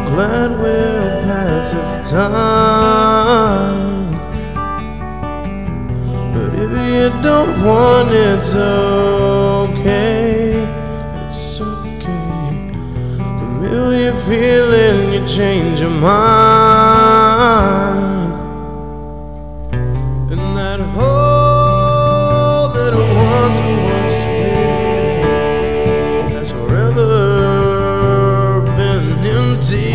glad we'll pass its time. But if you don't want it, it's okay. It's okay. The minute you're feeling, you change your mind. And that hole that once was filled has forever been empty.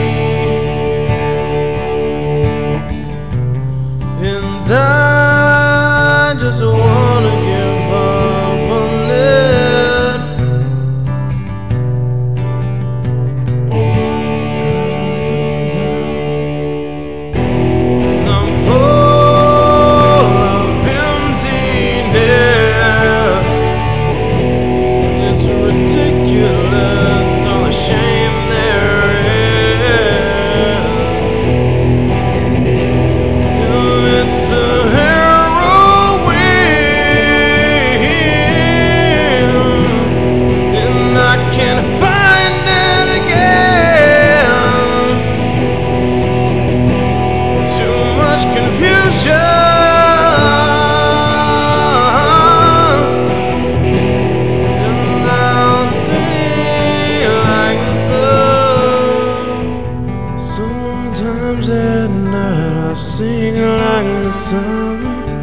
And I just wanna give up on it. I'm full of emptiness. It's ridiculous, all the shame there is. It's a can't find it again. Too much confusion. And I'll sing like the sun. Sometimes at night I'll sing like the sun.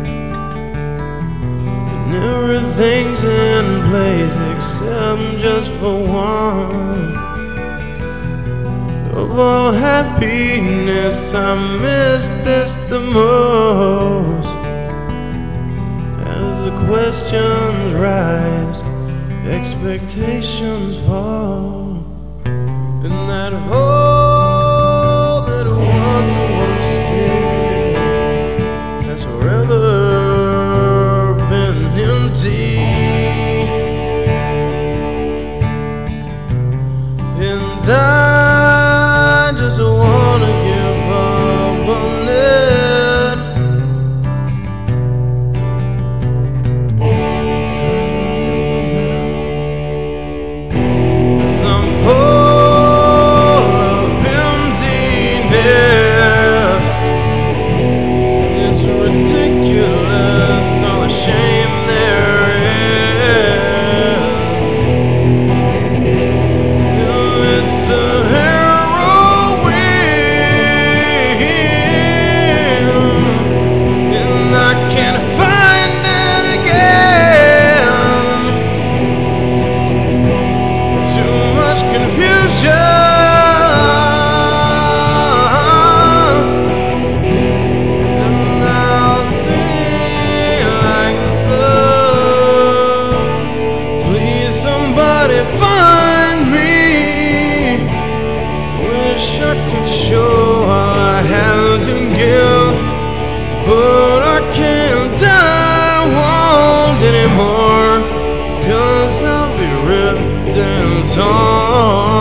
And everything's in place except just for one. Of all happiness, I miss this the most. As the questions rise, expectations fall. And that hole that once was filled has forever been empty. And I just wanna give up on it. I'm full of emptiness. It's ridiculous, all the shame there is. It's a heroin, and I can't find it again. Too much confusion. And I'll sing like the sun. Please, somebody find me. Wish I could show all I have to give, but I can't die won't anymore, 'cause I'll be ripped and torn.